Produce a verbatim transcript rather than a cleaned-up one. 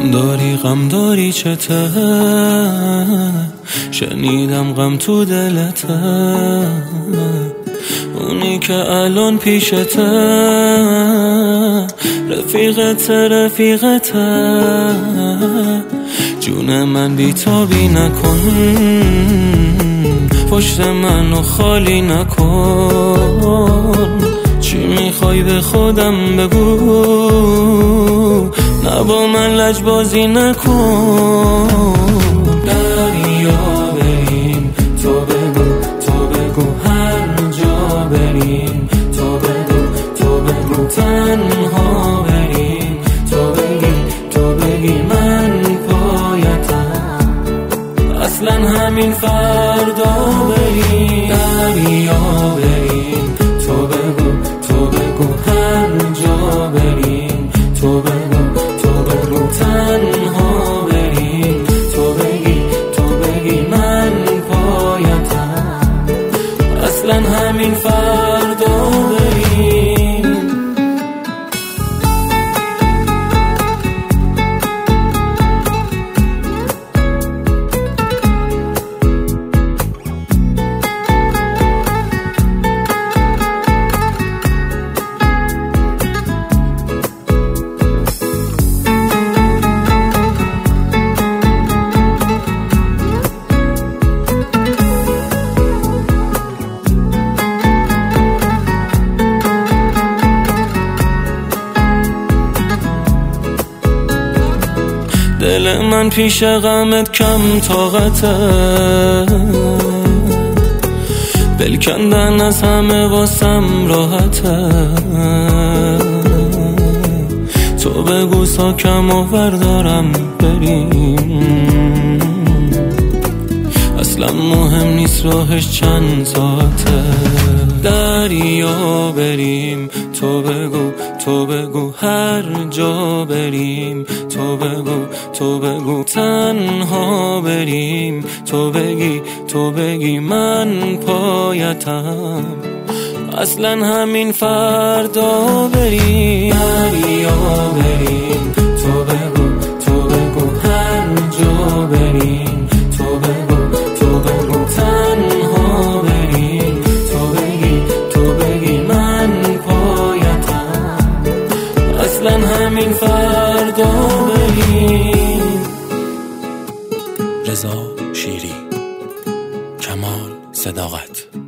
غم داری غم داری چته، شنیدم غم تو دلته، اونی که الان پیشته رفیقته رفیقته. جون من بیتابی نکن، پشت منو خالی نکن. چی میخوای به خودم بگو، نه با من لجبازی نکن. دریا بریم تو بگو تو بگو، هر جا بریم تو بگو تو بگو، تنها بریم تو بگی تو بگی من پایتم، اصلا همین فردا بریم. دریا بریم تو بگو تو بگو، هر جا بریم تو بگو تو بگو، تنها بریم تو بگی تو بگی من پایتم، اصلا همین فردا بریم. دل من پیش غمت کم طاقته، بل کندن از همه واسم راحته. تو بگو ساکم و بردارم بریم، اصلا مهم نیست راهش چند ساعته. دریا بریم تو بگو تو بگو، هر جا بریم تو بگو تو بگو، تنها بریم تو بگی تو بگی من پایتم، اصلا همین فردا بریم. دریا بریم تو بگو تو بگو، هر جا بریم تو بگو تو بگو، تنها بریم تو بگی تو بگی من پایتم، اصلا همین فردا بریم. رضا شیری، کمال صداقت.